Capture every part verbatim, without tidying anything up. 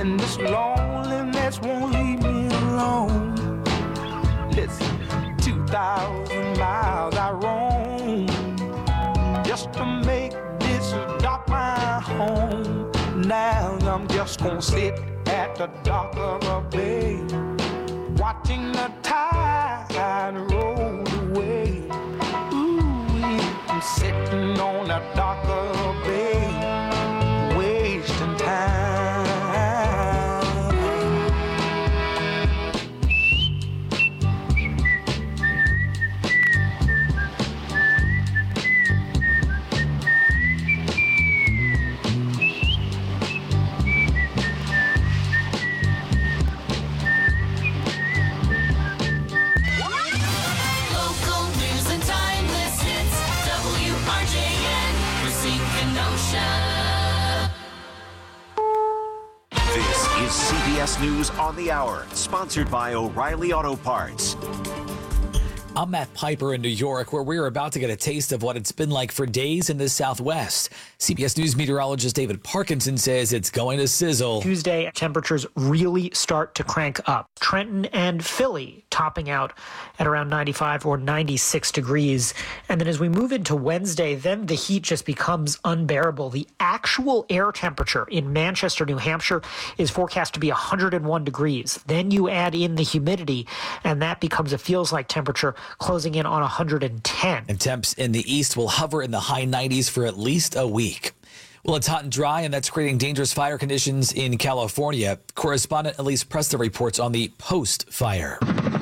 and this loneliness won't leave me alone. Listen, two thousand miles I roam just to make this dock my home. Now I'm just gonna sit at the dock of a bay, watching the tide roll away. Ooh, I'm sitting on the dock of a bay, wasting time. C B S News on the Hour, sponsored by O'Reilly Auto Parts. I'm Matt Piper in New York, where we're about to get a taste of what it's been like for days in the Southwest. C B S News meteorologist David Parkinson says it's going to sizzle. Tuesday, temperatures really start to crank up. Trenton and Philly topping out at around ninety-five or ninety-six degrees. And then as we move into Wednesday, then the heat just becomes unbearable. The actual air temperature in Manchester, New Hampshire is forecast to be one hundred one degrees. Then you add in the humidity, and that becomes a feels-like temperature closing in on one hundred ten. And temps in the east will hover in the high nineties for at least a week. Well, it's hot and dry, and that's creating dangerous fire conditions in California. Correspondent Elise Presta reports on the post-fire.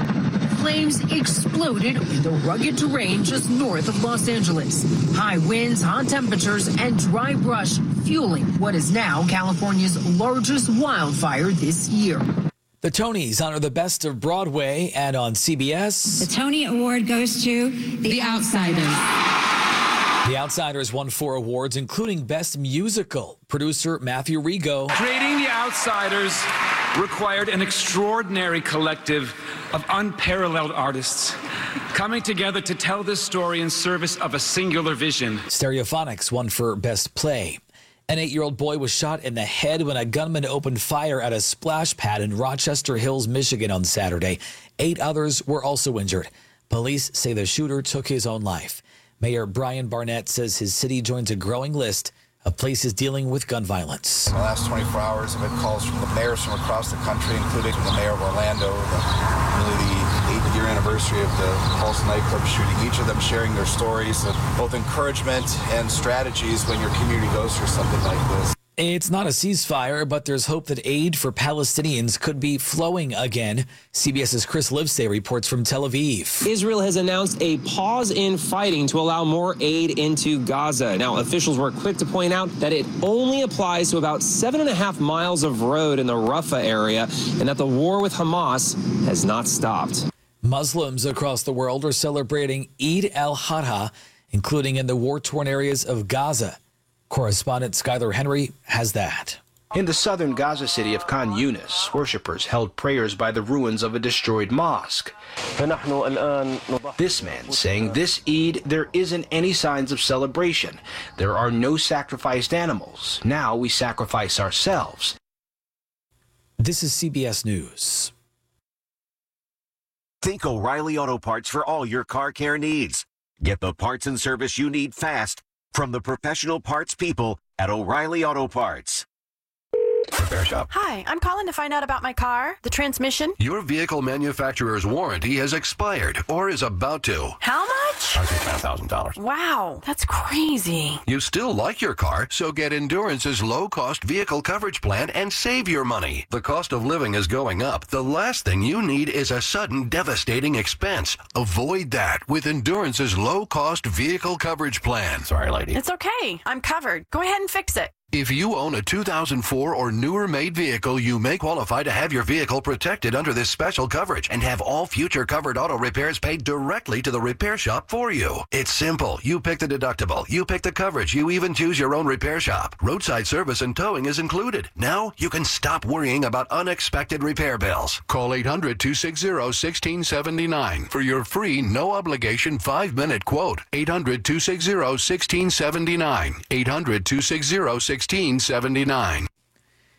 Flames exploded in the rugged terrain just north of Los Angeles. High winds, hot temperatures, and dry brush fueling what is now California's largest wildfire this year. The Tonys honor the best of Broadway, and on C B S... The Tony Award goes to The, the Outsiders. The Outsiders won four awards, including Best Musical. Producer Matthew Rigo. Creating The Outsiders required an extraordinary collective of unparalleled artists coming together to tell this story in service of a singular vision. Stereophonics won for Best Play. An eight-year-old boy was shot in the head when a gunman opened fire at a splash pad in Rochester Hills, Michigan on Saturday. Eight others were also injured. Police say the shooter took his own life. Mayor Brian Barnett says his city joins a growing list of places dealing with gun violence. In the last twenty-four hours, I've had calls from the mayors from across the country, including the mayor of Orlando, the, really the eighth-year anniversary of the Pulse nightclub shooting, each of them sharing their stories of both encouragement and strategies when your community goes through something like this. It's not a ceasefire, but there's hope that aid for Palestinians could be flowing again. CBS's Chris Livesay reports from Tel Aviv. Israel has announced a pause in fighting to allow more aid into Gaza. Now, officials were quick to point out that it only applies to about seven and a half miles of road in the Rafah area, and that the war with Hamas has not stopped. Muslims across the world are celebrating Eid al-Adha, including in the war-torn areas of Gaza. Correspondent Skylar Henry has that. In the southern Gaza city of Khan Yunis, worshippers held prayers by the ruins of a destroyed mosque. This man saying this Eid there isn't any signs of celebration. There are no sacrificed animals. Now we sacrifice ourselves. This is C B S News. Think O'Reilly Auto Parts for all your car care needs. Get the parts and service you need fast from the professional parts people at O'Reilly Auto Parts. Repair Shop. Hi, I'm calling to find out about my car, the transmission. Your vehicle manufacturer's warranty has expired or is about to. How much? one hundred thousand dollars. Wow, that's crazy. You still like your car, so get Endurance's low-cost vehicle coverage plan and save your money. The cost of living is going up. The last thing you need is a sudden, devastating expense. Avoid that with Endurance's low-cost vehicle coverage plan. Sorry, lady. It's okay. I'm covered. Go ahead and fix it. If you own a two thousand four or newer made vehicle, you may qualify to have your vehicle protected under this special coverage and have all future covered auto repairs paid directly to the repair shop for you. It's simple. You pick the deductible. You pick the coverage. You even choose your own repair shop. Roadside service and towing is included. Now you can stop worrying about unexpected repair bills. Call eight hundred, two six zero, one six seven nine for your free, no obligation five minute quote. eight hundred, two six zero, one six seven nine. eight hundred, two six zero, one six seven nine.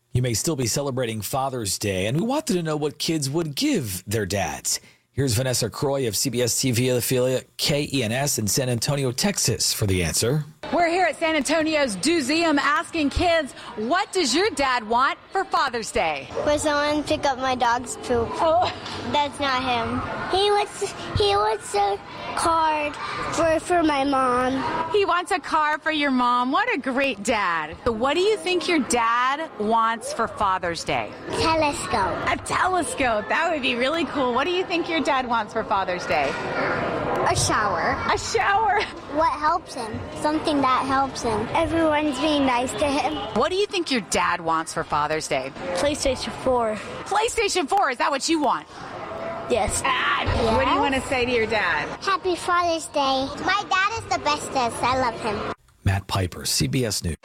You may still be celebrating Father's Day, and we wanted to know what kids would give their dads. Here's Vanessa Croy of C B S T V affiliate K E N S in San Antonio, Texas for the answer. We're here at San Antonio's Doozeum asking kids, what does your dad want for Father's Day? For someone to pick up my dog's poop. Oh. That's not him. He wants, he wants a card for, for my mom. He wants a car for your mom. What a great dad. So what do you think your dad wants for Father's Day? Telescope. A telescope. That would be really cool. What do you think your dad wants for Father's Day? A shower. A shower. What helps him? Something that helps him. Everyone's being nice to him. What do you think your dad wants for Father's Day? PlayStation four. PlayStation four. Is that what you want? Yes. Ah, yes. What do you want to say to your dad? Happy Father's Day. My dad is the bestest. I love him. Matt Piper, C B S News.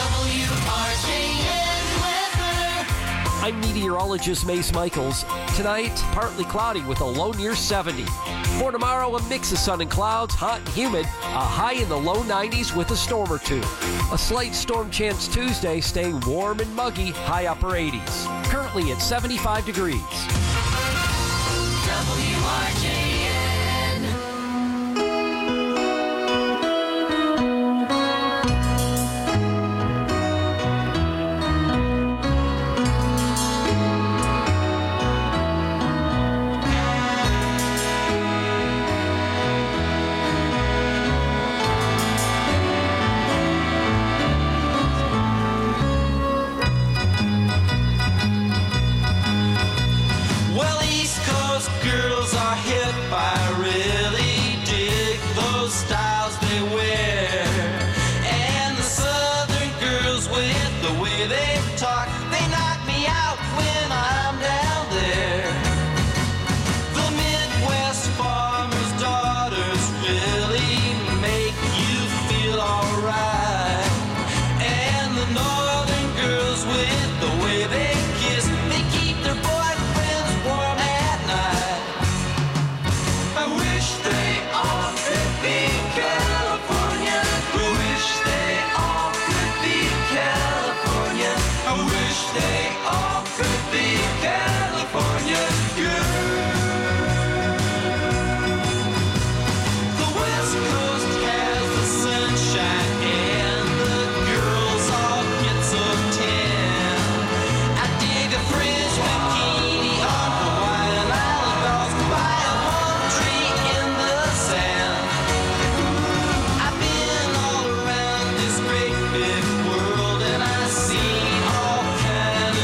I'm meteorologist Mace Michaels. Tonight, partly cloudy with a low near seventy. For tomorrow, a mix of sun and clouds, hot and humid, a high in the low nineties with a storm or two. A slight storm chance Tuesday, staying warm and muggy, high upper eighties. Currently at seventy-five degrees. W R J N. Well, East Coast girls are hip. I really dig those styles they wear. And the Southern girls with the way they talk, they knock me out when I'm down there. The Midwest farmers' daughters really make you feel alright. And the Northern girls with the way they kiss, they keep their boyfriends warm at night. I wish they all could be California. I wish they all could be California. I wish they all could be California girls. The West Coast has the sunshine and the girls all get so tan. I dig a fringe bikini on Hawaiian Island by a palm tree in the sand. I've been all around this great big world and I've seen all kind of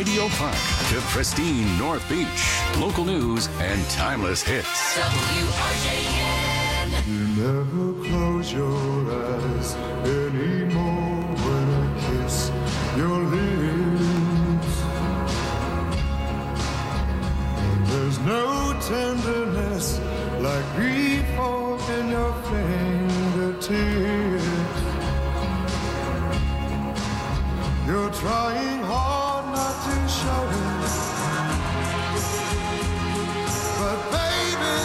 Radio Park to pristine North Beach. Local news and timeless hits. W R J N. You never close your eyes anymore when I kiss your lips. And there's no tenderness like grief in your fingertips. You're trying hard not to show it, but baby,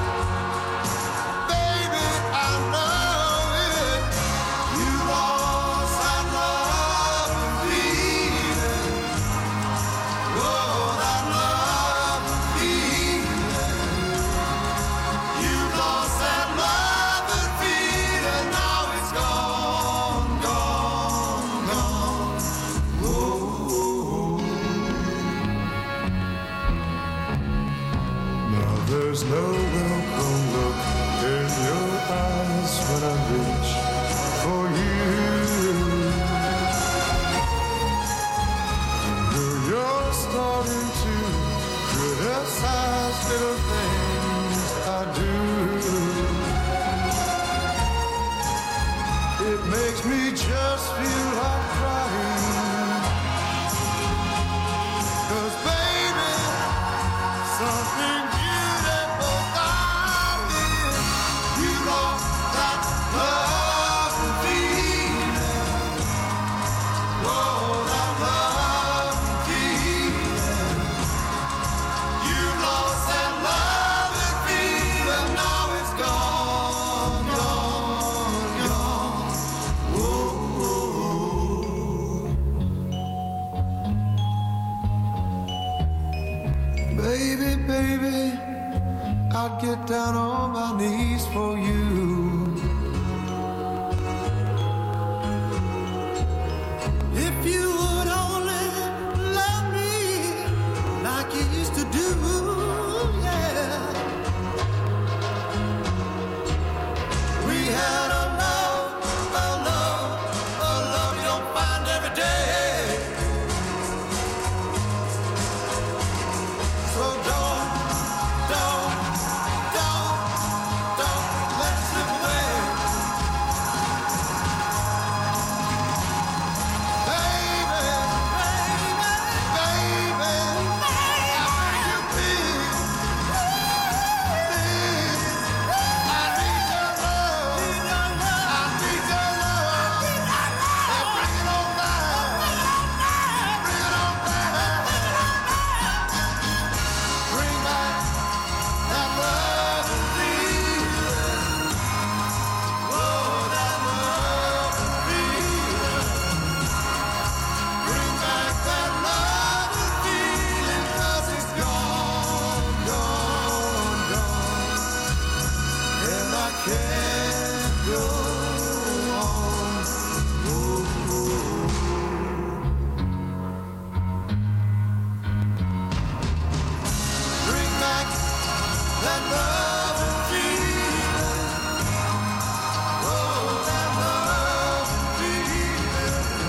baby, I know it. You lost that love and feeling. Oh, that love and feeling. You lost that love and feeling. Now it's gone, gone, gone. Oh. Now there's no welcome look in your eyes when I reach for you. Girl, you're starting to criticize little things I do. It makes me just feel like crying. 'Cause baby, something beautiful got me. You lost that love and feeling. Oh, that love and feeling. You lost that love and feeling. Now it's gone, gone, gone. Oh, baby, baby, I'd get down on my knees for you. If you would only love me like you used to do, yeah. We had a love, a love, a love you don't find every day. So don't, don't, don't, don't let it slip away. Baby, baby, baby, I bring you peace. Please, I need your love. I need your love. And bring it on down. Bring it on down. Bring back that love and feeling. Oh, that love and feeling. Bring back that love and feeling. 'Cause it's gone, gone, gone. And I can't go on. Bring back that love and feeling. Oh, that love and feeling.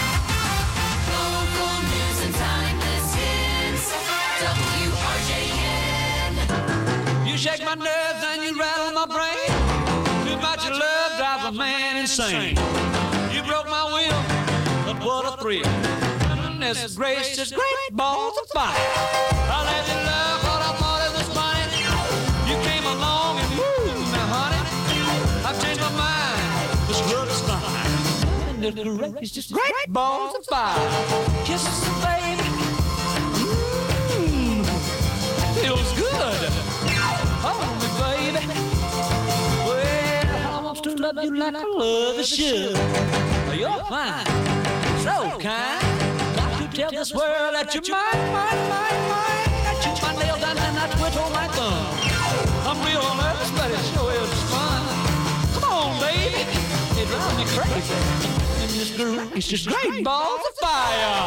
Local news and timeless hits. W R J N. You shake my nerves and you rattle my brain. Too much of love drives a man insane. You broke my will, but what a thrill. Goodness gracious, great balls of fire. I let you love what I thought it was funny. You came along and moved me, honey. I've changed my mind, this love is fine. Goodness gracious, great balls of fire. Kisses, baby. Mmm, feels good. Hold me, baby. Well, I want to love you like I love the should. You're fine, so kind. Got to tell this world that you're mine, mine, mine, mine. I chew my nails down and I twiddle my thumb. I'm real nervous, but it sure is fun. Come on, baby, it drives me crazy. And this girl, it's just great balls of fire.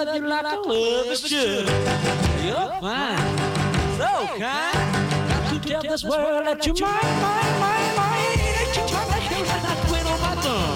love you like I love a should. You're fine, so kind. Got to tell this world that you're mine, mine, mine, mine. That you're mine, that you're mine, I quit on my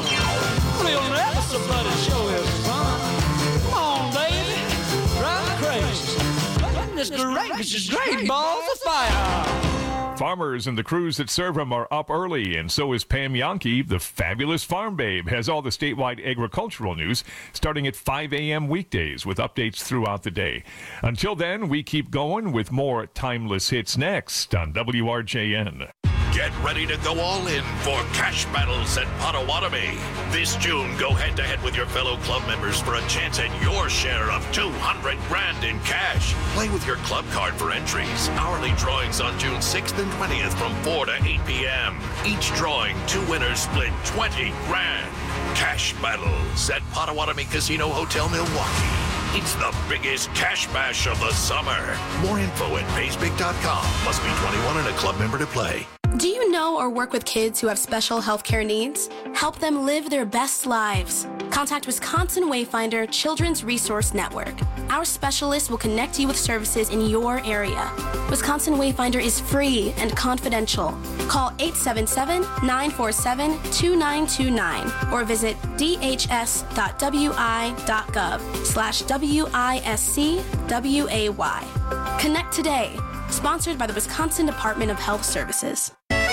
thumb. Real never somebody show is fun. Come on, baby, drive me crazy. Goodness gracious, great balls of fire. Farmers and the crews that serve them are up early, and so is Pam Yankee. The fabulous Farm Babe has all the statewide agricultural news starting at five a.m. weekdays with updates throughout the day. Until then, we keep going with more timeless hits next on W R J N. Get ready to go all in for Cash Battles at Potawatomi. This June, go head-to-head with your fellow club members for a chance at your share of two hundred grand in cash. Play with your club card for entries. Hourly drawings on June sixth and twentieth from four to eight p.m. Each drawing, two winners split twenty grand. Cash Battles at Potawatomi Casino Hotel, Milwaukee. It's the biggest cash bash of the summer. More info at pays big dot com. Must be twenty-one and a club member to play. Do you know or work with kids who have special healthcare needs? Help them live their best lives. Contact Wisconsin Wayfinder Children's Resource Network. Our specialists will connect you with services in your area. Wisconsin Wayfinder is free and confidential. Call eight seven seven, nine four seven, two nine two nine or visit d h s dot w i dot gov slash W I S C W A Y. Connect today. Sponsored by the Wisconsin Department of Health Services.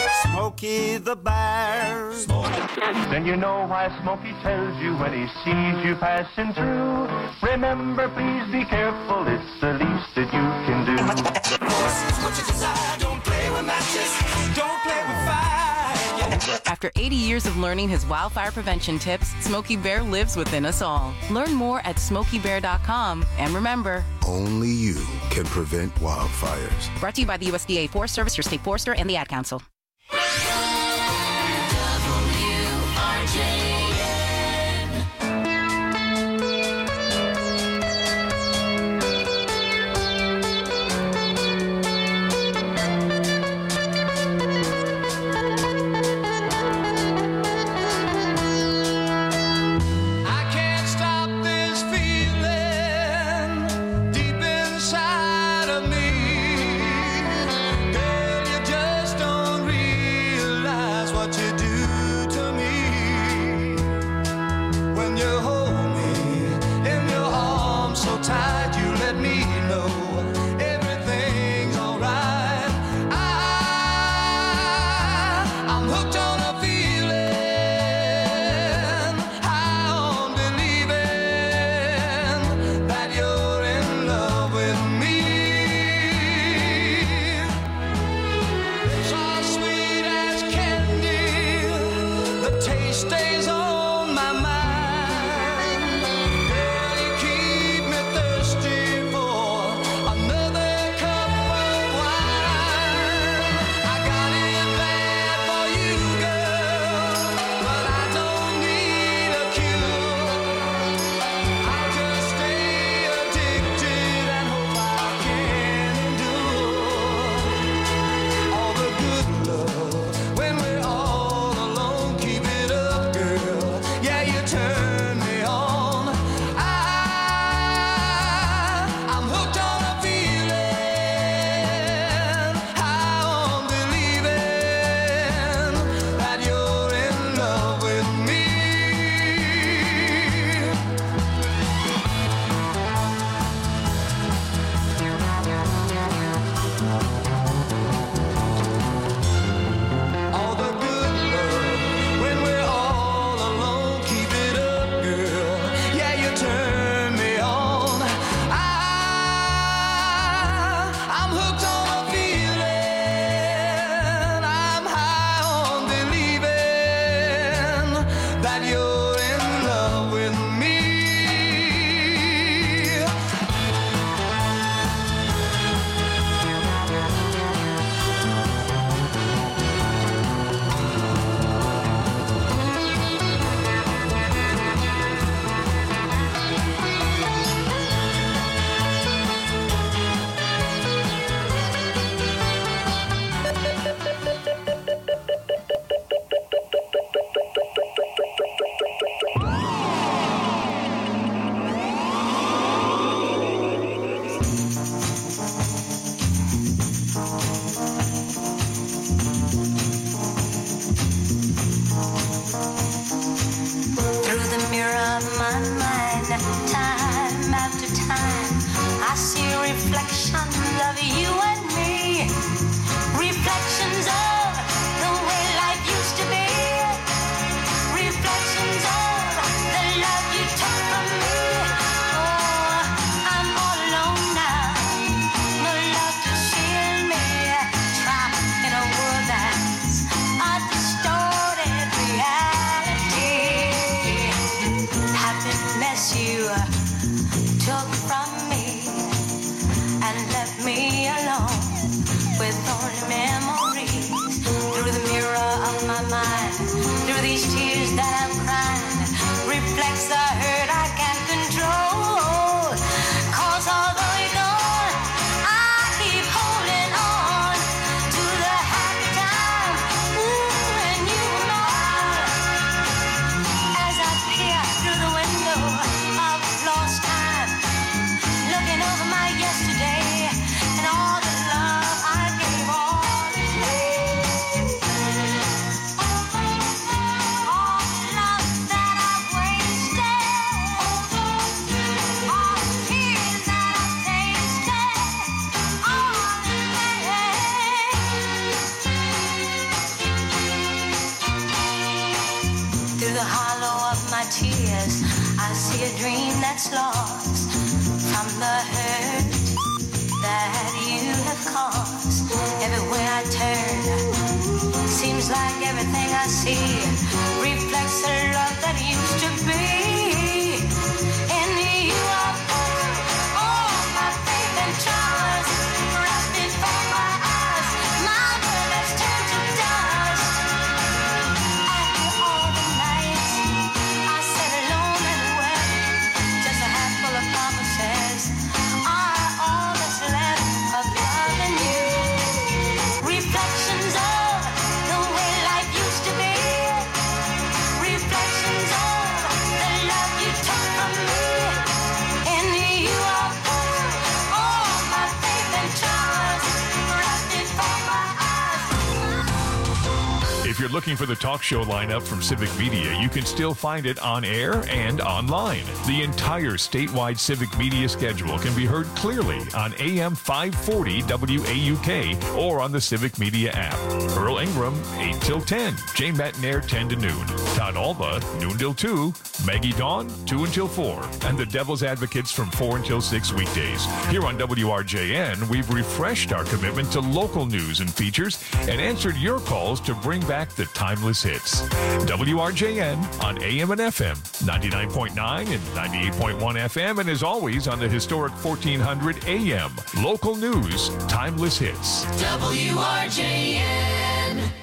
Smokey the Bear. Then you know why Smokey tells you when he sees you passing through. Remember, please be careful, it's the least that you can do. What you desire, don't play with matches, don't play with fire. After eighty years of learning his wildfire prevention tips, Smokey Bear lives within us all. Learn more at smokey bear dot com. And remember, only you can prevent wildfires. Brought to you by the U S D A Forest Service, your state forester, and the Ad Council. Inside of me, girl, you just don't tears. I see a dream that's lost from the hurt that you have caused. Everywhere I turn, seems like everything I see reflects the love that used to be. In you I put all my faith and trust, wrapped before my eyes. My world has turned to dust. After all the nights I sat alone and wept, just a handful of promises are all that's left of loving you. Reflections of the way life used to be. Reflections of the love you took from me. In you I put all my faith and trust, wrapped before my eyes. If you're looking for the talk show lineup from Civic Media, you can still find it on air and online. The entire statewide Civic Media schedule can be heard clearly on A M five forty W A U K or on the Civic Media app. Earl Ingram, eight till ten. Jay Metnair, ten to noon. Todd Alba, noon till two. Maggie Dawn, two until four. And the Devil's Advocates from four until six weekdays. Here on W R J N, we've refreshed our commitment to local news and features and answered your calls to bring back the timeless hits. W R J N on A M and F M, ninety-nine point nine and ninety-eight point one F M, and as always on the historic fourteen hundred A M. Local news, timeless hits. W R J N.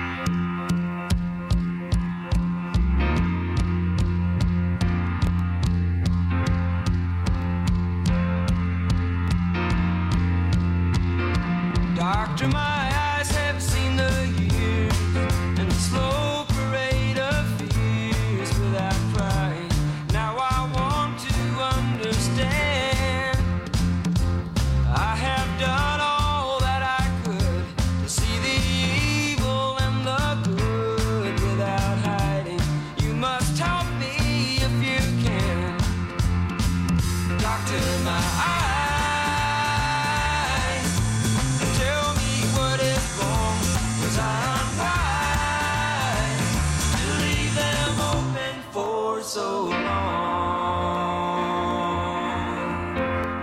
Doctor, my eyes have seen the years and the slow parade of fears without crying. Now I want to understand. I have done all that I could to see the evil and the good without hiding. You must help me if you can. Doctor, my eyes. So long.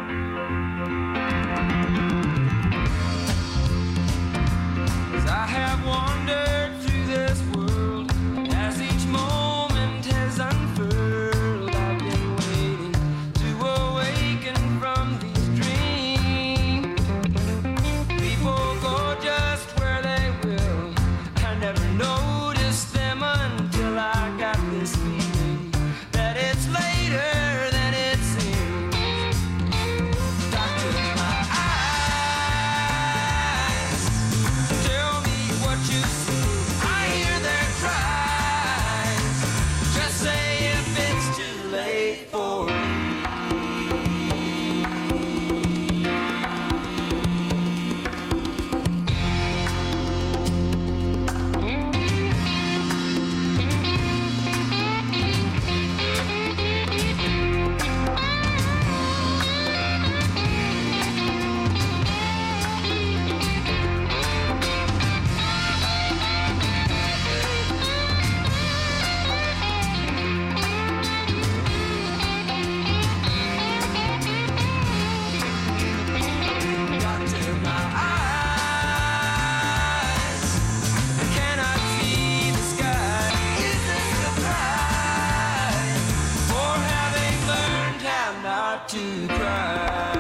'Cause I have wandered through this world, and as each moment has unfurled, I've been waiting to awaken from these dreams. People go just where they will. I never noticed them until I got this feeling. It's later than it seems. Doctor, my eyes, tell me what you see. I hear their cries. Just say if it's too late for me. To cry.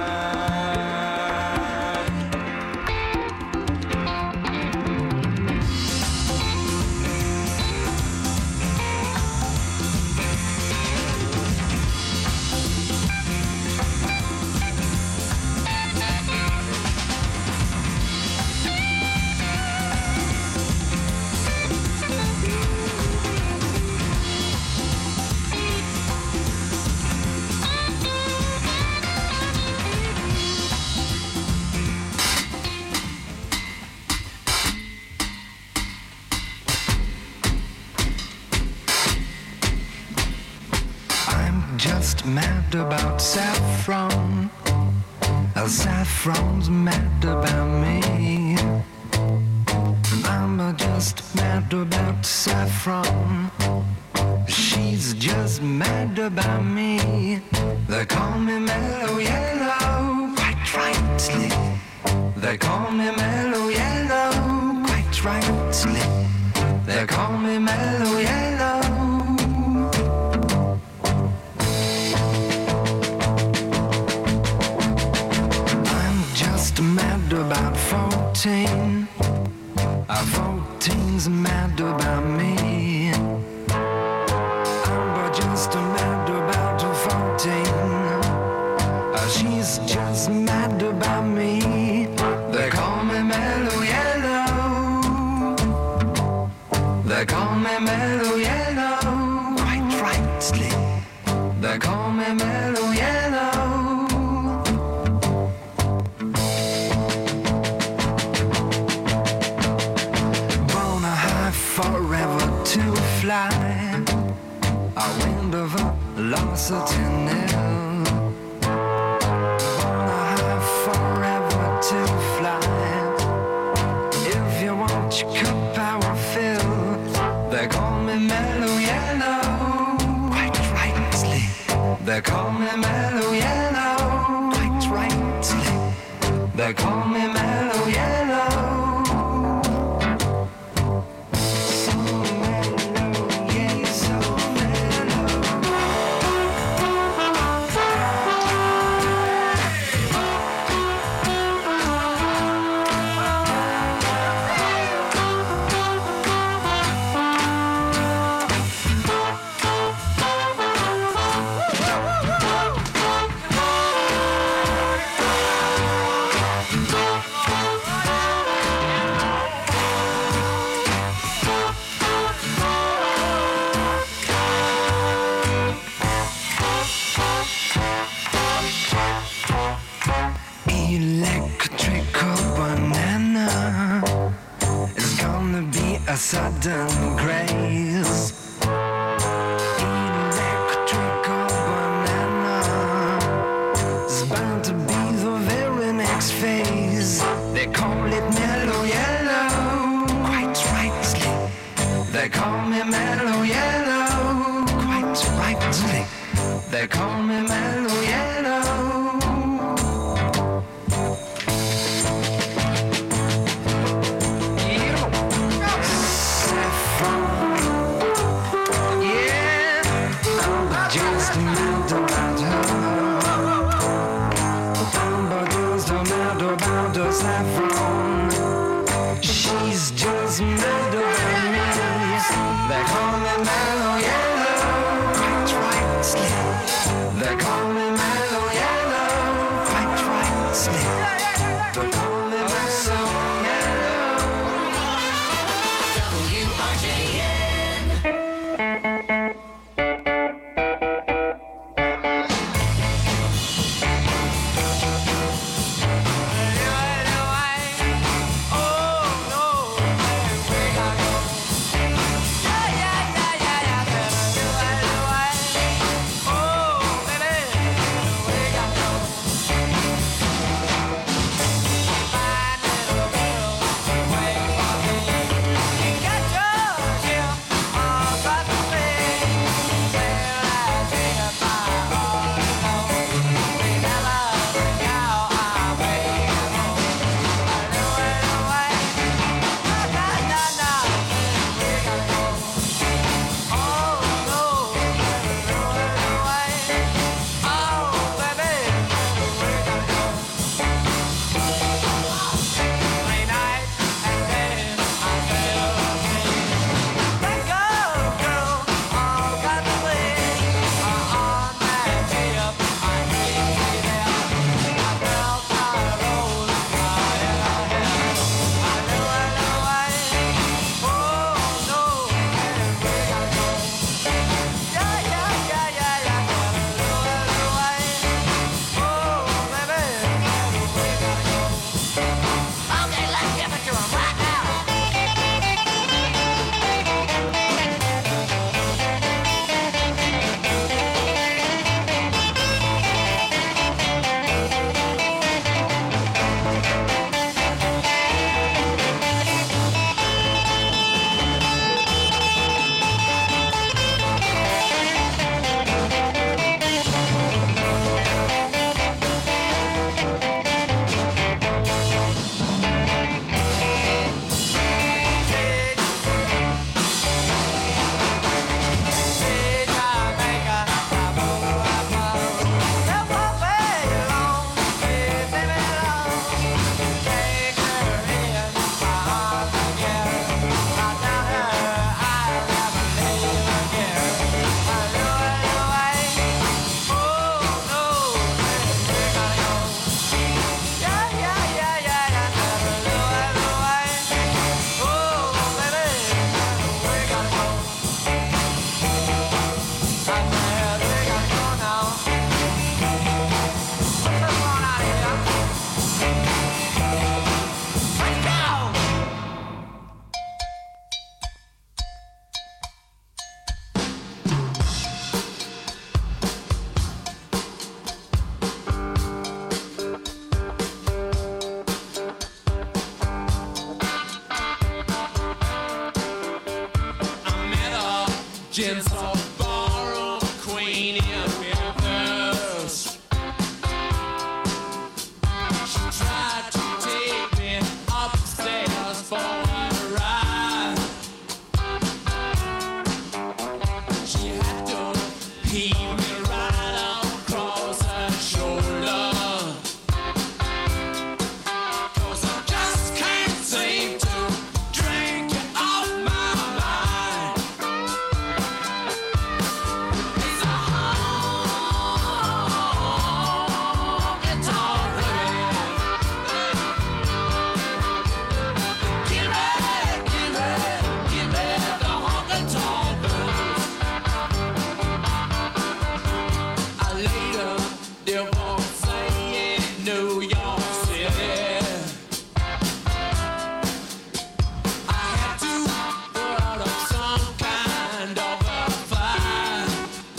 Just mad about saffron. El Saffron's mad about me. I'm just mad about Saffron. She's She's just mad about me. They call me Mellow Yellow, quite rightly. They call me Mellow Yellow, quite rightly. They call me Mellow Yellow. I'm just mad about fourteen. Uh, fourteen's mad about me. I'm just mad about fourteen. Uh, she's just mad about me. They call me Mellow Yellow. They call me Mellow Yellow, quite rightly. They call me Mellow Yellow. Born high forever to fly. A wind of velocity nil. Born high forever to fly. If you want your cup, I will fill. They call me Mellow Yellow, quite rightly. They call me Mellow Yellow, quite rightly. They call me Mellow Yellow. So mellow, yeah, so electrical banana is gonna be a sudden grace. Electrical banana is bound to be the very next phase. They call it Mellow Yellow, quite rightly. They call me Mellow Yellow, quite rightly. They call me Mellow Yellow. Just mad about her. I'm just mad about her saffron. She's just mad about me. They call me Mellow Yellow, quite rightly. They call me Mellow Yellow, quite rightly. They call me Mellow Yellow. W R J N. gentle ballroom queen in reverse. She tried to take me upstairs for a ride. She had to pee me right across her shoulder. 'Cause I just can't seem to drink you off my mind. It's a honky-tonk women. Give me, give me, give me the honky-tonk blues. I later divorced in New York City. I had to put up some kind of a fight.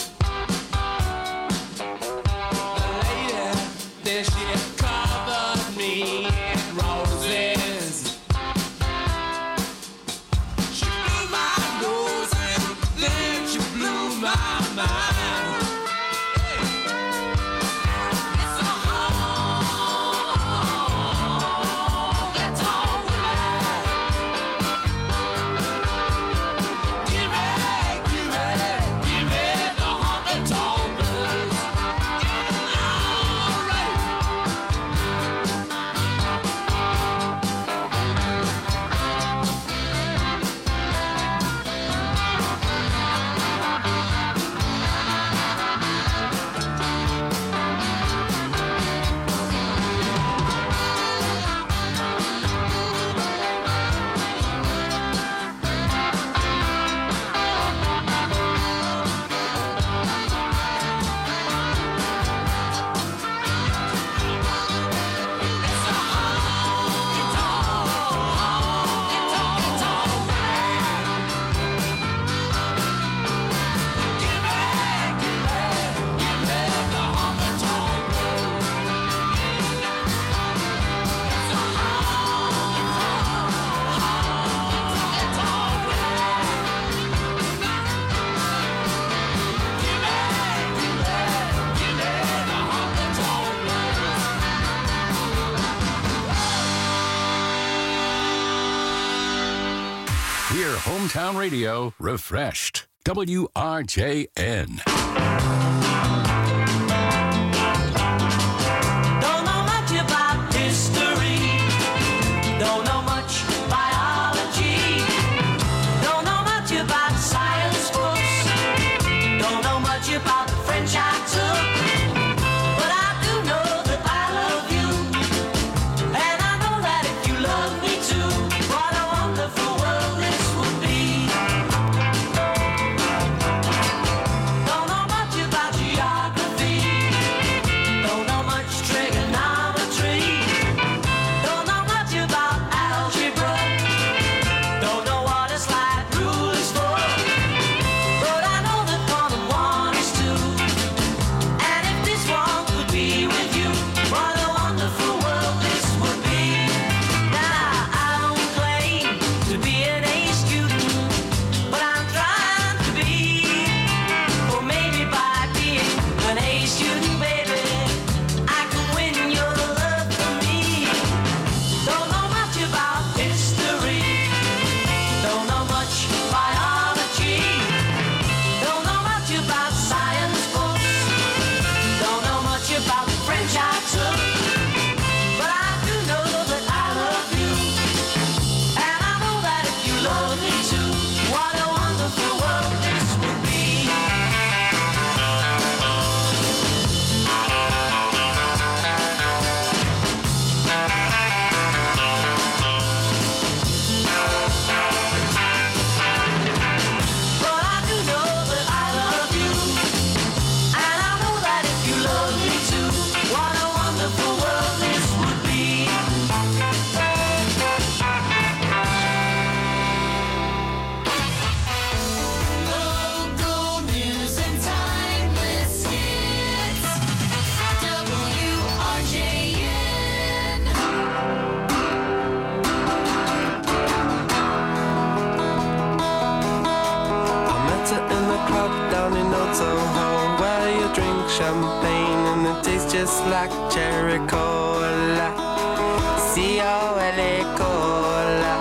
The lady, then she covered me in roses. She blew my nose and then she blew my mind. It's a honky-tonk woman. Give me, give me, give me the honky-tonk blues. All right. It's a honky-tonk, honky-tonk woman. Give me, give me, give me the honky-tonk blues. It's a honky-tonk woman. Give me, give me, give me the honky-tonk blues. Hear Hometown Radio refreshed. W R J N. Don't know much about history. Don't know much biology. Don't know much about science books. Don't know much about the French I took. But I do know that I love you. And I know that if you love me too, what a wonderful world this would be. Don't know much about geography. Don't know much trigonometry. Don't know much about algebra. Don't know what a slide rule is for. But I know that one and one is two. champagne and it tastes just like cherry cola. C O L A cola.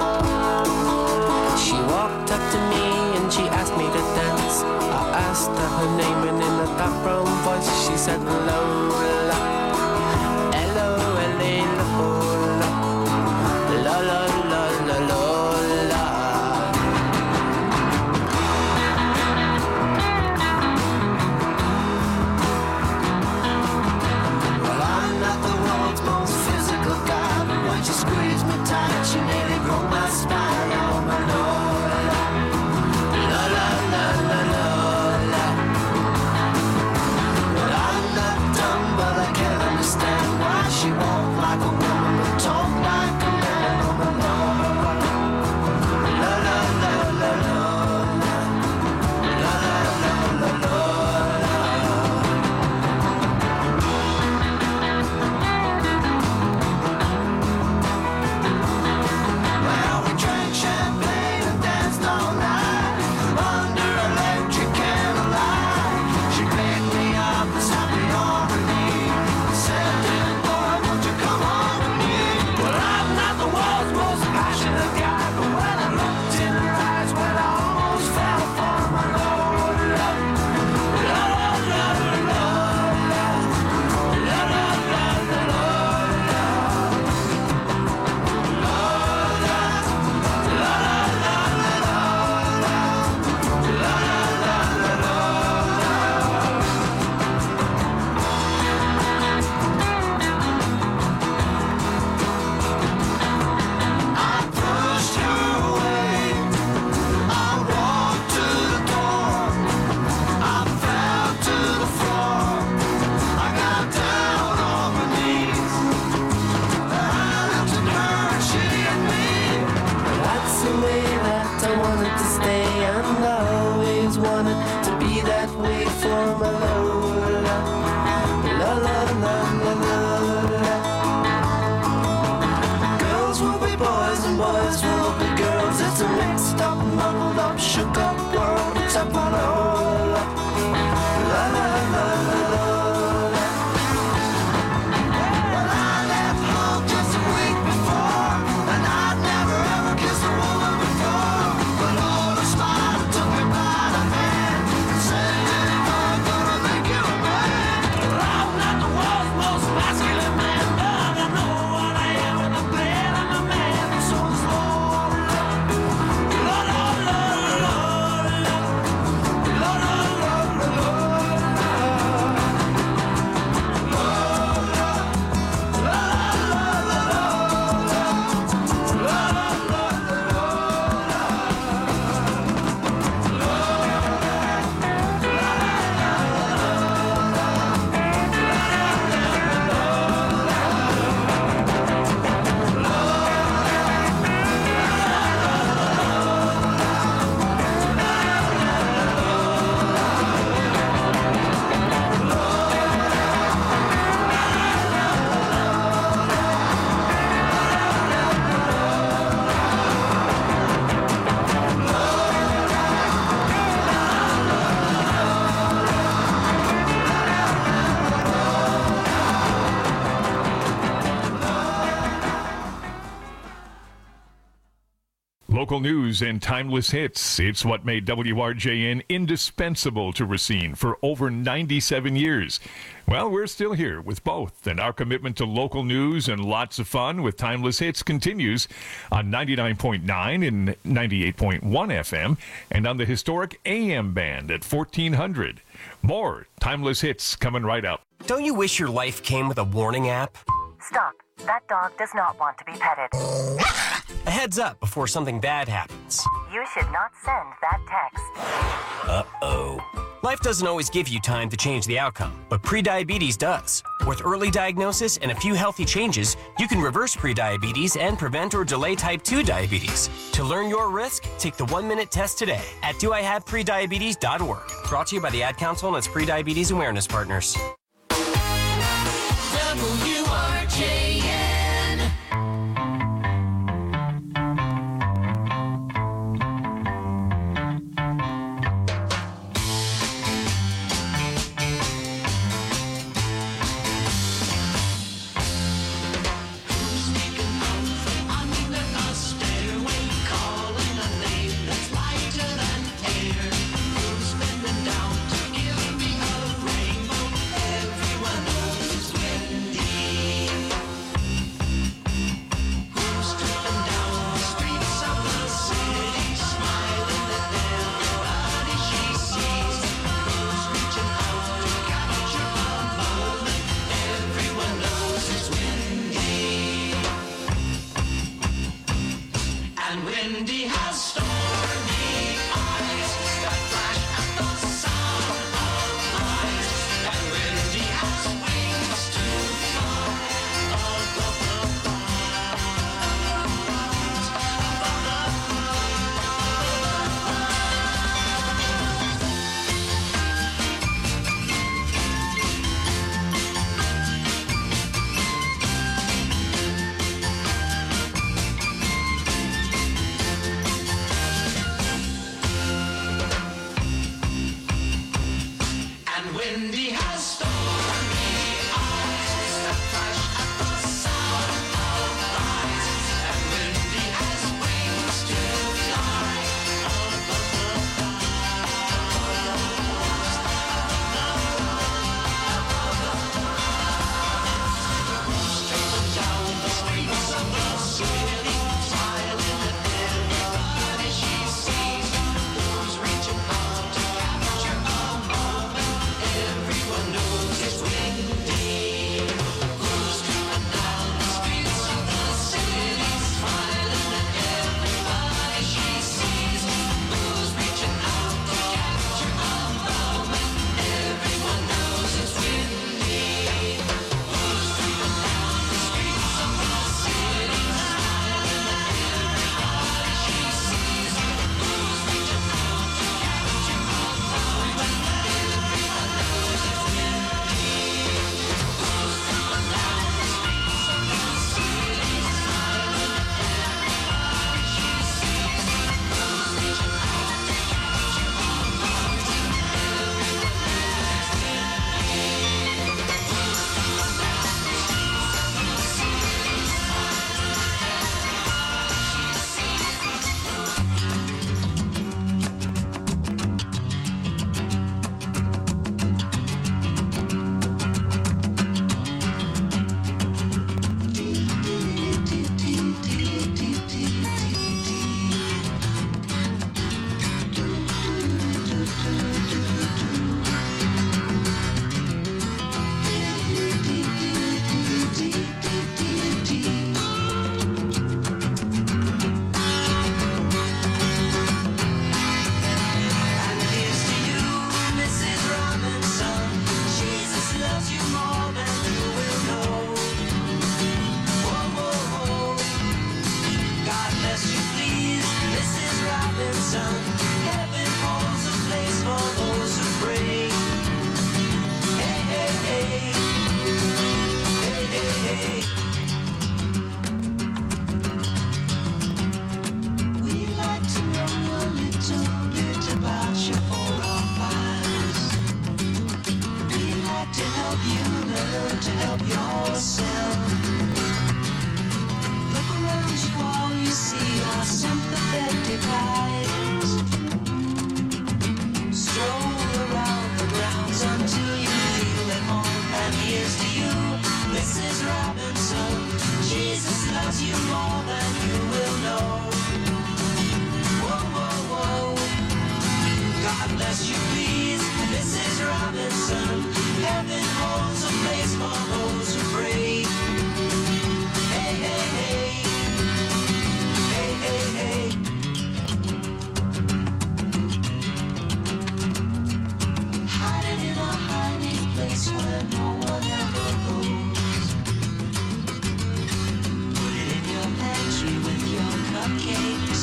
She walked up to me and she asked me to dance. I asked her her name and in a dark brown voice she said Lola. L O L A Lola. La la la la Lola. Well, I'm not the world's most physical guy, but when she squeezed me tight, she nearly broke my spine. Oh my Lola. La la la la Lola. Well, I'm not dumb, but I can't understand why she walked like a woman but talk like a man. Oh my Lola. La la la la Lola. La la la la Lola. Well, we drank champagne and danced all night under electric candlelight. She picked me up and slapped me on her knee. Said, "Little boy, won't you come home with me?" Well, I'm not the world's most passionate guy, but when I looked in her eyes, when I almost fell for my Lola. La la la la Lola. La la la la Lola. Lola. La la la la Lola. La la la la Lola. I pushed her away. I walked to the door. I fell to the floor. I got down on my knees. I looked at her and she at me. That's the way that I wanted to stay, and I always wanted to be that way for my Lola. La la la la Lola. Girls will be boys and boys will be girls. It's a mixed up, muddled up, shook up world. Except for Lola. La la la la Lola. Well, I left home just a week before, and I'd never ever kissed a woman before. But Lola smiled and took me by the hand and said, "Little boy, I'm gonna make you a man." Well, I'm not the world's most masculine man, but I know what I am and I'm glad I'm a man. So is Lola. La la la la Lola. La la la la Lola. Lola. La la la la Lola. La la la la Local news and timeless hits. It's what made W R J N indispensable to Racine for over ninety-seven years. Well, we're still here with both, and our commitment to local news and lots of fun with timeless hits continues on ninety-nine point nine and ninety-eight point one F M and on the historic A M band at fourteen hundred. More timeless hits coming right up. Don't you wish your life came with a warning app? Stop. That dog does not want to be petted. A heads up before something bad happens. You should not send that text. Uh-oh. Life doesn't always give you time to change the outcome, but prediabetes does. With early diagnosis and a few healthy changes, you can reverse prediabetes and prevent or delay type two diabetes. To learn your risk, take the one-minute test today at do I have prediabetes dot org. Brought to you by the Ad Council and its Prediabetes Awareness Partners. W R J N. And Wendy has stormy eyes that flash at the sound of lies. And Wendy has wings to fly above the straight down the streets of the city, smiling at everybody she sees. Who's reaching out to capture a moment? Everyone knows it's Wendy. Who's coming down the streets of the city, smiling at everybody she sees? Who's reaching out to capture a moment? Everyone knows it's Wendy. Who's creeping down the streets of the city, smiling at everybody she sees? Who's reaching out to capture a moment? Everyone knows it's Wendy. Who's coming down the streets of the city, smiling at everybody she sees? Who's reaching out to capture a moment? Everyone knows it's Wendy. Who's coming down the streets of the city, smiling at And here's to you, Missus Robinson. Jesus loves you more than you will know. Whoa, whoa, whoa. God bless you, please, Missus Robinson. Heaven holds a place for those who pray. Hey, hey, hey. Hey, hey, hey. We'd like to know a little bit about your forefathers. We'd like to help you learn to help yourself. Look around you, all you see are sympathetic eyes. Stroll around the grounds until you feel at home. And here's to you, Missus Robinson. Jesus loves you more than you will know. Whoa, whoa, whoa. God bless you, please, Missus Robinson. Heaven holds a place for those who pray. Hey, hey, hey. Hey, hey, hey. Hiding in a hiding place where no one ever goes. Put it in your pantry with your cupcakes.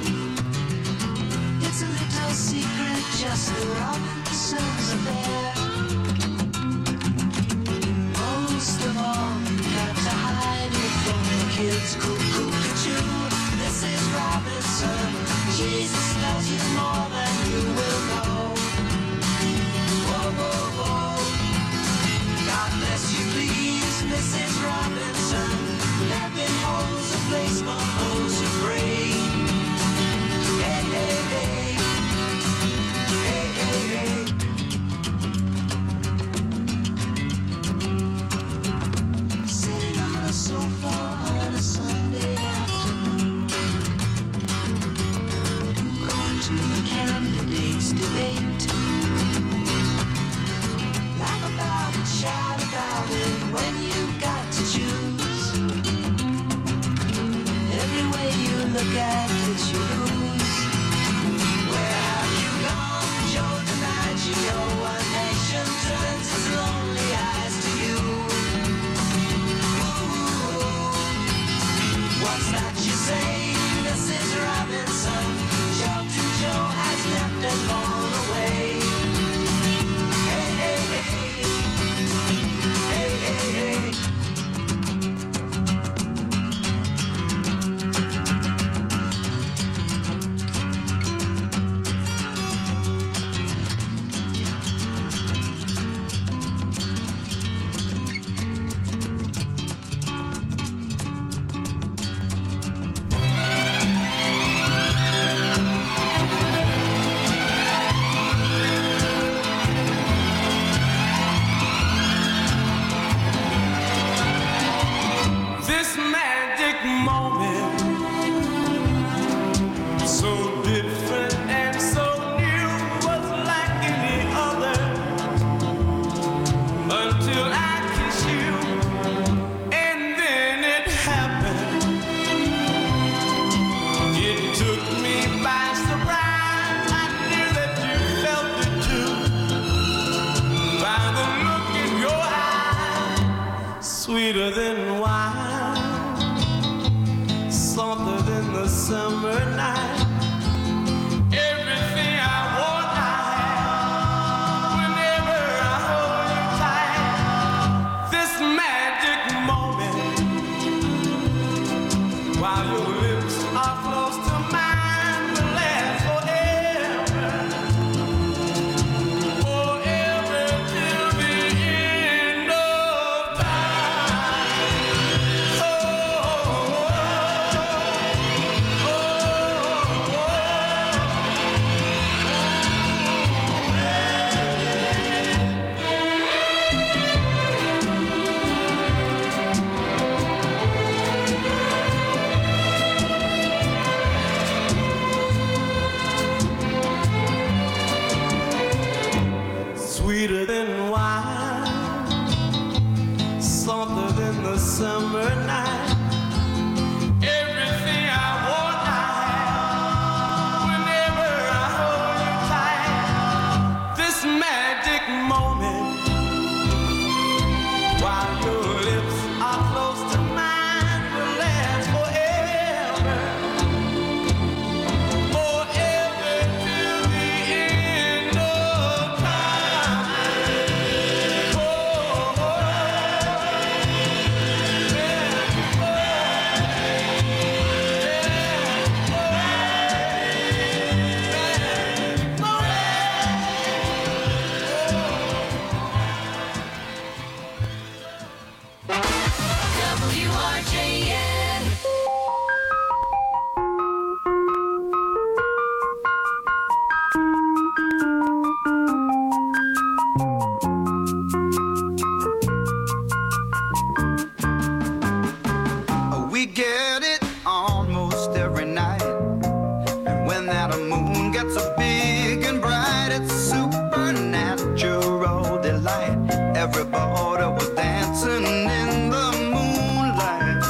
It's a little secret, just the Robinsons affair. Most of all, you got to hide it from the kids. Cuckoo, cuckoo, this is Robinson. Jesus loves you more than you will know. Whoa, whoa, whoa. God bless you, please, Missus Robinson. Heaven holds a place for those who pray. Hey, hey, hey. Hey, hey, hey. Sitting on a sofa on a Sunday afternoon, going to the candidates' debate. Laugh about it, shout about it when you've got to choose. Every way you look at it, you lose. Where have you gone, Joe DiMaggio? A nation turns its lonely eyes to you. Ooh, what's that you say, Missus Robinson? Joe to Joe has left and gone away. Hey, hey, hey. Hey, hey, hey. Sweeter than wine, softer than the summer night. Everything I want, I have. Whenever I hold you tight, this magic moment, while your lips are close to mine, will last forever, forever till the end of time. Oh, sweeter than wine, softer than the summer night. Everything I want, I have. Whenever I hold you tight, this magic moment, while your lips are close to mine, will last forever, forever till the end of time. Oh, oh, W R J N. We get it almost every night. And when that moon gets so big and bright, it's supernatural delight. Everybody was dancing in the moonlight.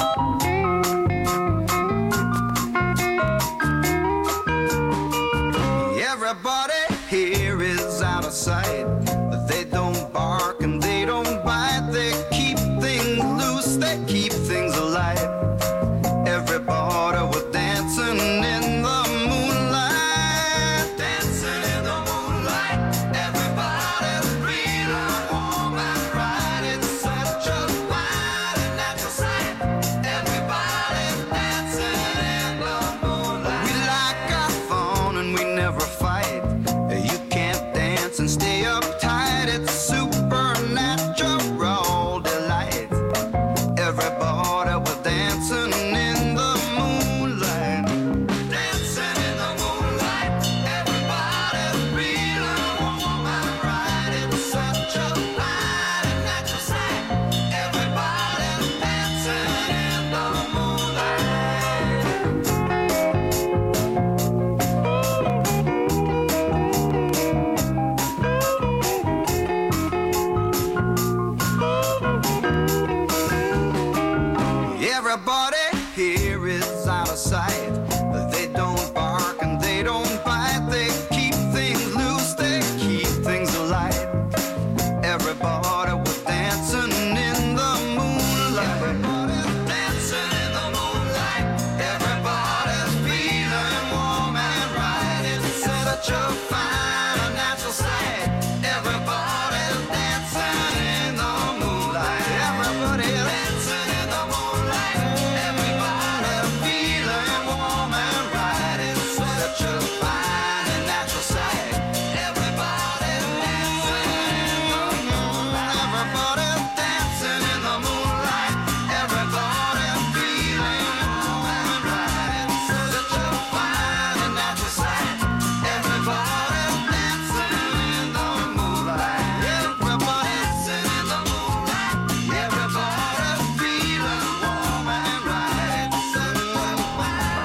Everybody here is out of sight. They don't bark and they don't bite. They keep things loose, they keep things alive. Everybody was dancing in the moonlight. Dancing in the moonlight. Everybody's feeling warm and right. It's such a fine and natural sight. Everybody's dancing in the moonlight. We like our fun and we never fight. You can't dance and stay uptight. It's supernatural delight. Everybody was dancing in the moonlight. Dancing in the moonlight. Everybody's feeling warm and right. It's such a fine and natural sight. Everybody's dancing in the moonlight. Everybody here is out of sight. They don't bark and they don't bite. They keep things loose, they keep things alive. Everybody was dancing in the moonlight. Everybody's dancing in the moonlight. Everybody's feeling warm and right. It's such a fine and natural sight. Everybody's dancing in the moonlight. Everybody's dancing in the moonlight. Everybody's feeling warm and right. It's such a fine and natural sight. Everybody's dancing in the moonlight. Everybody's dancing in the moonlight. Everybody's feeling warm and right. It's such a fine and natural sight. Everybody's dancing in the moonlight. Everybody's dancing in the moonlight. Everybody's feeling warm and right. It's such a fine and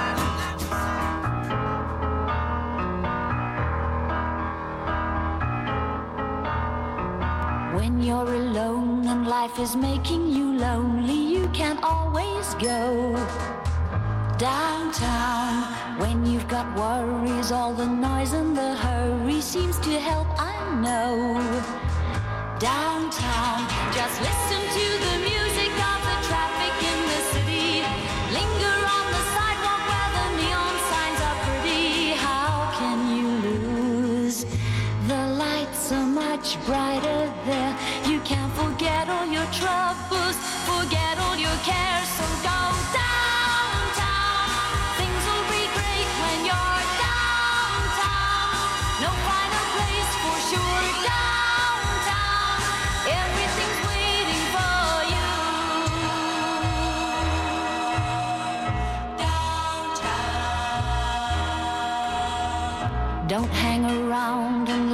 When you're alone and life is making you lonely, you can always go downtown. When you've got worries, all the noise and the hurry seems to help, I know. Downtown, just listen to the music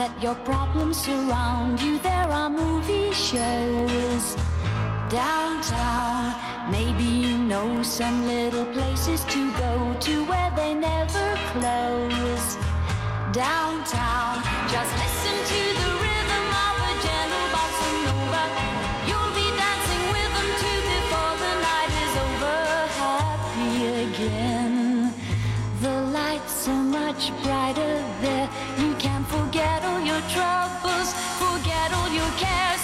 let your problems surround you. There are movie shows downtown. Maybe you know some little places to go to where they never close. Downtown, just listen to the rhythm of a gentle bossa nova. You'll be dancing with them too before the night is over. Happy again. The lights are much brighter there. You can forget all your troubles, forget all your cares.